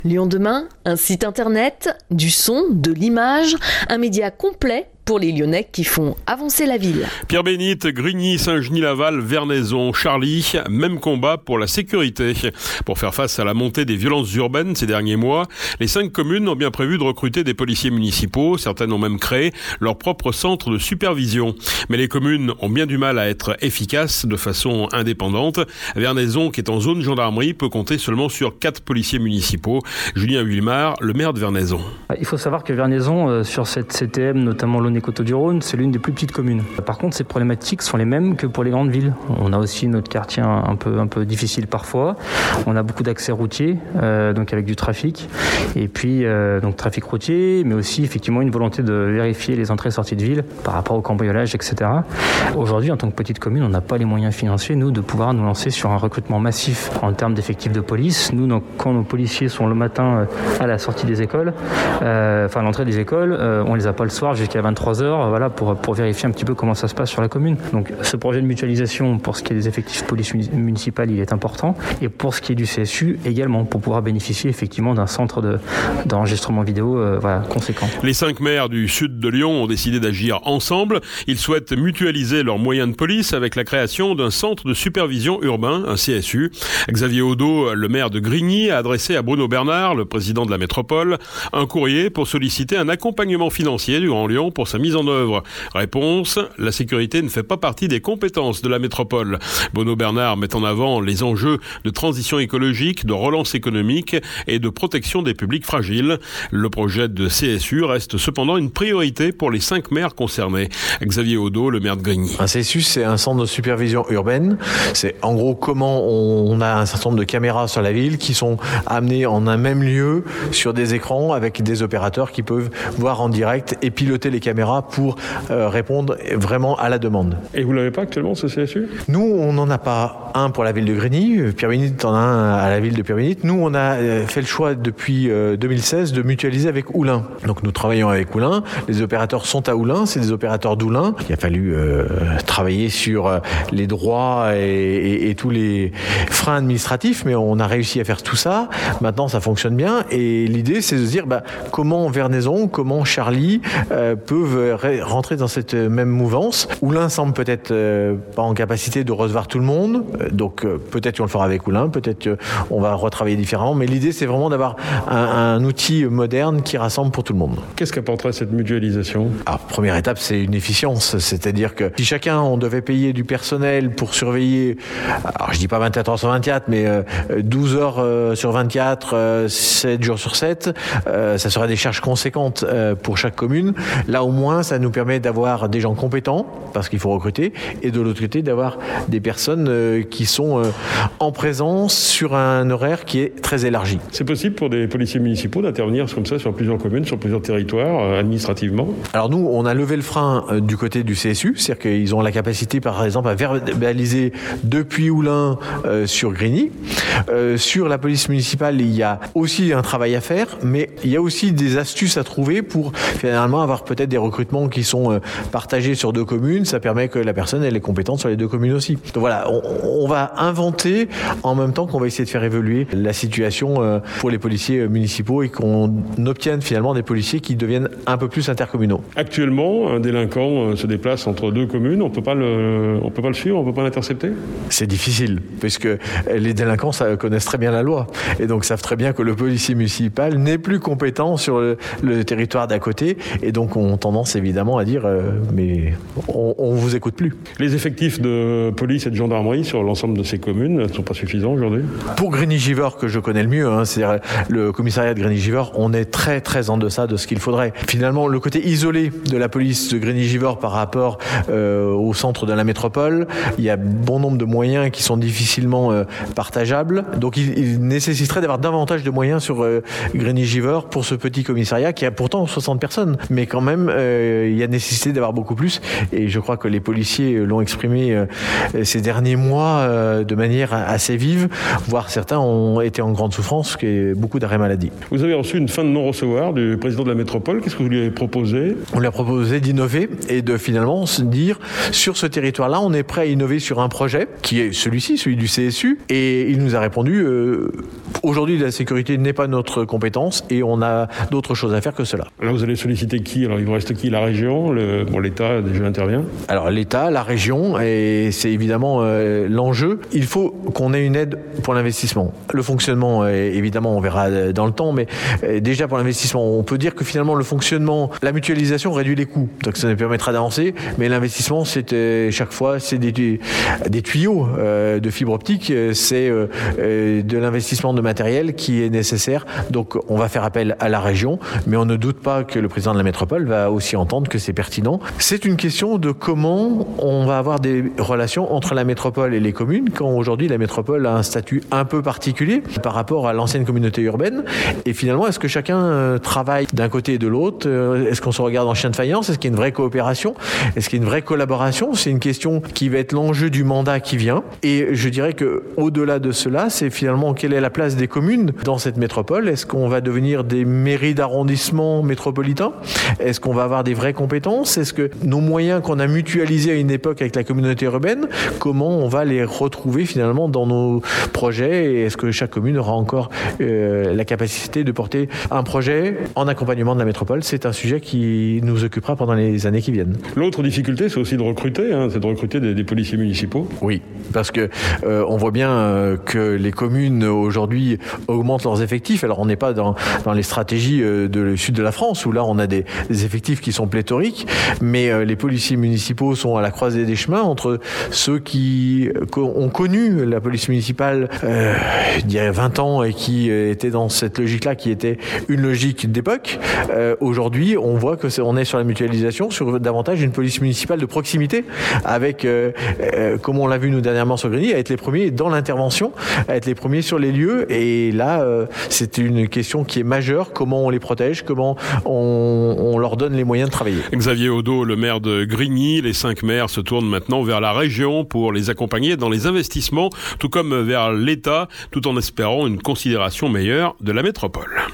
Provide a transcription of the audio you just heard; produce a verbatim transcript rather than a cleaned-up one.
Lyon demain, un site internet, du son, de l'image, un média complet pour les Lyonnais qui font avancer la ville. Pierre-Bénite, Grigny, Saint-Genis-Laval, Vernaison, Charly, même combat pour la sécurité. Pour faire face à la montée des violences urbaines ces derniers mois, les cinq communes ont bien prévu de recruter des policiers municipaux. Certaines ont même créé leur propre centre de supervision. Mais les communes ont bien du mal à être efficaces de façon indépendante. Vernaison, qui est en zone gendarmerie, peut compter seulement sur quatre policiers municipaux. Julien Wilmar, le maire de Vernaison. Il faut savoir que Vernaison, euh, sur cette C T M, notamment Launay-Coteaux-du-Rhône, c'est l'une des plus petites communes. Par contre, ces problématiques sont les mêmes que pour les grandes villes. On a aussi notre quartier un peu, un peu difficile parfois. On a beaucoup d'accès routiers, euh, donc avec du trafic. Et puis, euh, donc trafic routier, mais aussi effectivement une volonté de vérifier les entrées et sorties de ville par rapport au cambriolage, et cetera. Aujourd'hui, en tant que petite commune, on n'a pas les moyens financiers, nous, de pouvoir nous lancer sur un recrutement massif en termes d'effectifs de police. Nous, donc, quand nos policiers sont le matin à la sortie des écoles, euh, enfin à l'entrée des écoles, euh, on les a pas le soir jusqu'à vingt-trois heures, voilà, pour, pour vérifier un petit peu comment ça se passe sur la commune. Donc ce projet de mutualisation, pour ce qui est des effectifs de police municipale, il est important. Et pour ce qui est du C S U également, pour pouvoir bénéficier effectivement d'un centre de, d'enregistrement vidéo euh, voilà, conséquent. Les cinq maires du sud de Lyon ont décidé d'agir ensemble. Ils souhaitent mutualiser leurs moyens de police avec la création d'un centre de supervision urbain, un C S U. Xavier Audeau, le maire de Grigny, a adressé à Bruno Bernard, le président de la métropole, un courrier pour solliciter un accompagnement financier du Grand Lyon pour sa mise en œuvre. Réponse, la sécurité ne fait pas partie des compétences de la métropole. Bruno Bernard met en avant les enjeux de transition écologique, de relance économique et de protection des publics fragiles. Le projet de C S U reste cependant une priorité pour les cinq maires concernés. Xavier Audeau, le maire de Grigny. Un C S U, c'est un centre de supervision urbaine. C'est en gros comment on a un certain nombre de caméras sur la ville qui sont amenées en un même lieu sur des écrans avec des opérateurs qui peuvent voir en direct et piloter les caméras pour euh, répondre vraiment à la demande. Et vous l'avez pas actuellement, ce C S U ? Nous, on n'en a pas un pour la ville de Grigny. Pierre-Bénite en a un à la ville de Pierre-Bénite. Nous, on a fait le choix depuis euh, deux mille seize de mutualiser avec Oulin. Donc nous travaillons avec Oulin. Les opérateurs sont à Oulin. C'est des opérateurs d'Oulin. Il a fallu euh, travailler sur euh, les droits et, et, et tous les freins administratifs, mais on a réussi à faire tout ça. Maintenant, ça fonctionne bien. Et l'idée, c'est de se dire bah, comment Vernaison, comment Charly euh, peuvent rentrer dans cette même mouvance. Oulin semble peut-être euh, pas en capacité de recevoir tout le monde, donc euh, peut-être qu'on le fera avec Oulin, peut-être qu'on va retravailler différemment, mais l'idée c'est vraiment d'avoir un, un outil moderne qui rassemble pour tout le monde. Qu'est-ce qu'apporterait cette mutualisation ? Alors, première étape, c'est une efficience, c'est-à-dire que si chacun on devait payer du personnel pour surveiller, alors je dis pas vingt-quatre heures sur vingt-quatre, mais euh, douze heures euh, sur vingt-quatre, euh, sept jours sur sept, euh, ça serait des charges conséquentes euh, pour chaque commune. Là, au moins, ça nous permet d'avoir des gens compétents, parce qu'il faut recruter, et de l'autre côté, d'avoir des personnes euh, qui sont euh, en présence sur un horaire qui est très élargi. C'est possible pour des policiers municipaux d'intervenir comme ça sur plusieurs communes, sur plusieurs territoires, euh, administrativement ? Alors nous, on a levé le frein euh, du côté du C S U, c'est-à-dire qu'ils ont la capacité, par exemple, à verbaliser depuis Oulin euh, sur Grigny. Euh, sur la police municipale, il y a aussi un travail à faire, mais il y a aussi des astuces à trouver pour finalement avoir peut-être des recrutements qui sont euh, partagés sur deux communes. Ça permet que la personne elle est compétente sur les deux communes aussi. Donc voilà, on, on va inventer en même temps qu'on va essayer de faire évoluer la situation euh, pour les policiers municipaux et qu'on obtienne finalement des policiers qui deviennent un peu plus intercommunaux. Actuellement, un délinquant se déplace entre deux communes, on peut pas le, on peut pas le suivre, on peut pas l'intercepter ? C'est difficile, puisque les délinquants ça, connaissent très bien la loi et donc savent très bien que le policier municipal n'est plus compétent sur le, le territoire d'à côté et donc ont tendance évidemment à dire euh, mais on, on vous écoute plus. Les effectifs de police et de gendarmerie sur l'ensemble de ces communes ne sont pas suffisants aujourd'hui ? Pour Grigny-Givors, que je connais le mieux, hein, c'est-à-dire le commissariat de Grigny-Givors, on est très très en deçà de ce qu'il faudrait. Finalement, le côté isolé de la police de Grigny-Givors par rapport euh, au centre de la métropole, il y a bon nombre de moyens qui sont difficilement euh, partageables. Donc il, il nécessiterait d'avoir davantage de moyens sur euh, Grigny-Givors pour ce petit commissariat qui a pourtant soixante personnes, mais quand même euh, euh, il y a nécessité d'avoir beaucoup plus. Et je crois que les policiers l'ont exprimé euh, ces derniers mois euh, de manière assez vive, voire certains ont été en grande souffrance, qui est beaucoup d'arrêts maladie. Vous avez reçu une fin de non-recevoir du président de la métropole. Qu'est-ce que vous lui avez proposé ? On lui a proposé d'innover et de finalement se dire, sur ce territoire-là, on est prêt à innover sur un projet qui est celui-ci, celui du C S U. Et il nous a répondu, euh, aujourd'hui la sécurité n'est pas notre compétence et on a d'autres choses à faire que cela. Alors vous allez solliciter qui ? Alors il vous reste qui ? La région ? le... Bon, l'État déjà intervient. Alors l'État, la région, et c'est évidemment euh, l'enjeu. Il faut qu'on ait une aide pour l'investissement. Le fonctionnement, euh, évidemment, on verra dans le temps, mais euh, déjà pour l'investissement, on peut dire que finalement le fonctionnement, la mutualisation réduit les coûts, donc ça nous permettra d'avancer, mais l'investissement, c'est euh, chaque fois, c'est des, des tuyaux euh, de fibre optique, c'est euh, euh, de l'investissement de matériel qui est nécessaire, donc on va faire appel à la région, mais on ne doute pas que le président de la métropole va aussi entendre que c'est pertinent. C'est une question de comment on va avoir des relations entre la métropole et les communes, quand aujourd'hui la métropole a un statut un peu particulier par rapport à l'ancienne communauté urbaine, et finalement est-ce que chacun euh, travaille d'un côté et de l'autre, euh, est-ce qu'on se regarde en chien de faïence, est-ce qu'il y a une vraie coopération, est-ce qu'il y a une vraie collaboration? C'est une question qui va être l'enjeu du mandat qui vient, et je dirais que au-delà de cela, c'est finalement quelle est la place des communes dans cette métropole. Est-ce qu'on va devenir des mairies d'arrondissement métropolitains? Est-ce qu'on va avoir des vraies compétences? Est-ce que nos moyens qu'on a mutualisés à une époque avec la communauté urbaine, comment on va les retrouver finalement dans nos projets, et est-ce que chaque commune aura encore euh, la capacité de porter un projet en accompagnement de la métropole? C'est un sujet qui nous occupera pendant les années qui viennent. L'autre difficulté, c'est aussi de recruter, hein, c'est de recruter des, des policiers municipaux. Oui, parce que euh, on voit bien euh, que les communes aujourd'hui augmentent leurs effectifs. Alors on n'est pas dans, dans les stratégies euh, de le sud de la France, où là on a des, des effectifs qui sont pléthoriques, mais euh, les policiers municipaux sont à la croisée des chemins entre ceux qui ont connu la police municipale euh, il y a vingt ans et qui étaient dans cette logique-là, qui était une logique d'époque. Euh, aujourd'hui, on voit que c'est, on est sur la mutualisation, sur davantage une police municipale de proximité, avec, euh, euh, comme on l'a vu nous dernièrement sur Grigny, à être les premiers dans l'intervention, à être les premiers sur les lieux. Et là, euh, c'est une question qui est majeure. Comment on les protège? Comment on, on leur donne les moyens de travailler? Xavier Audeau, le maire de Grigny, les cinq maires se tournent maintenant vers la région pour les accompagner dans les investissements, tout comme vers l'État, tout en espérant une considération meilleure de la métropole.